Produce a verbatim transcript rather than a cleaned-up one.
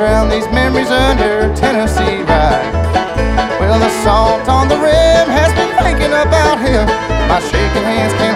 drown these memories under Tennessee rye. Well, the salt on the rim has been thinking about him. My shaking hands can't